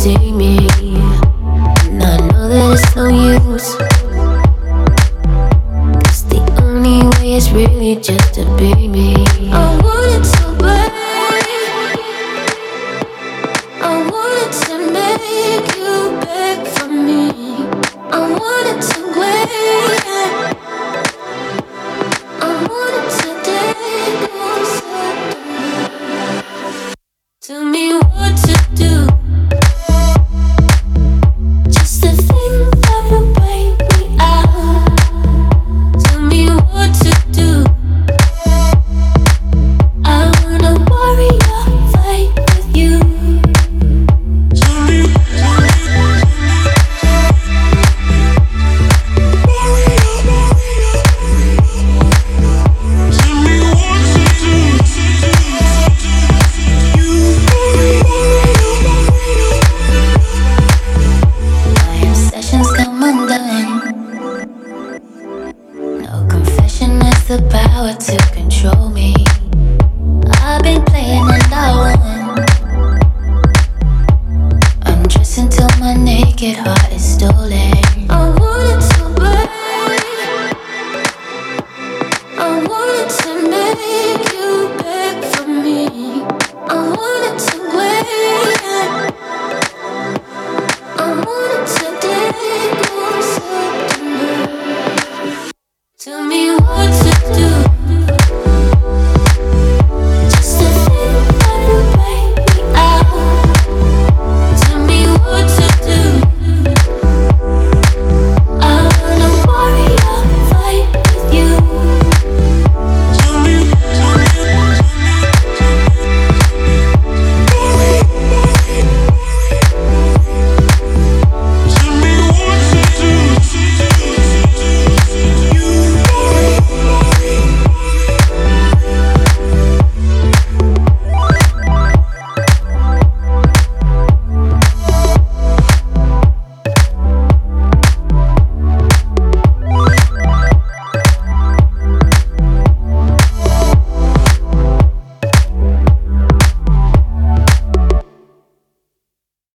take me. And I know that it's no use, 'cause the only way is really just to be me. I want it so bad, I wanted to make you beg for me. I wanted to wait, I wanted to take closer. Tell me what to do, just to think that will break me out. Tell me what to do, I wanna warrior fight with you. The power to control me. I've been playing and I won. I'm dressing till my naked heart